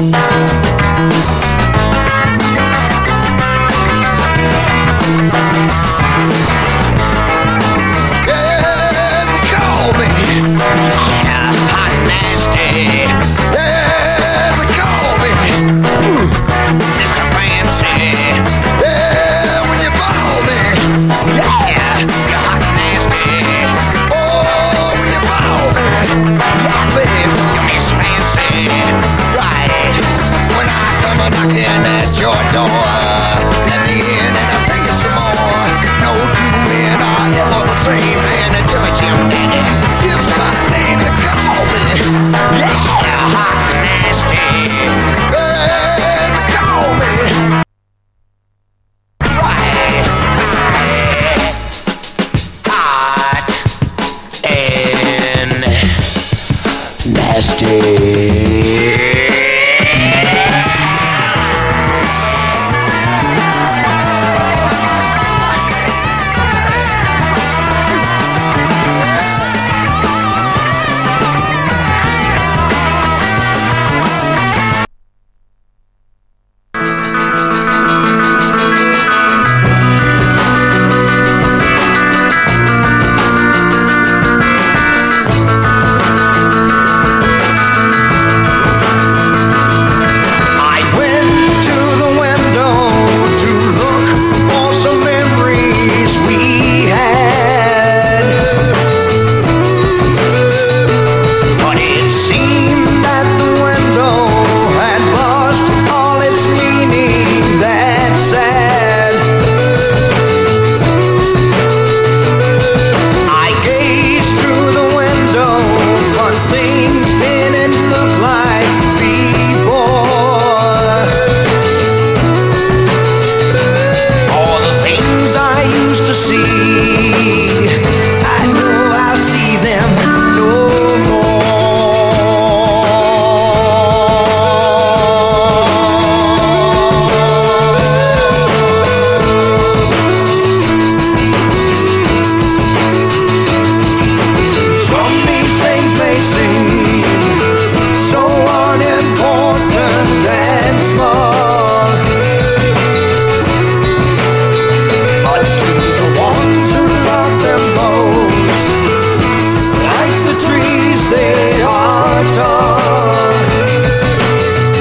Knocking at your door, let me in and I'll tell you some more. No two men are ever the same, and tell me Jim Dandy is my name to call me. Yeah, hot and nasty. Hey, to call me. Right, hot and nasty.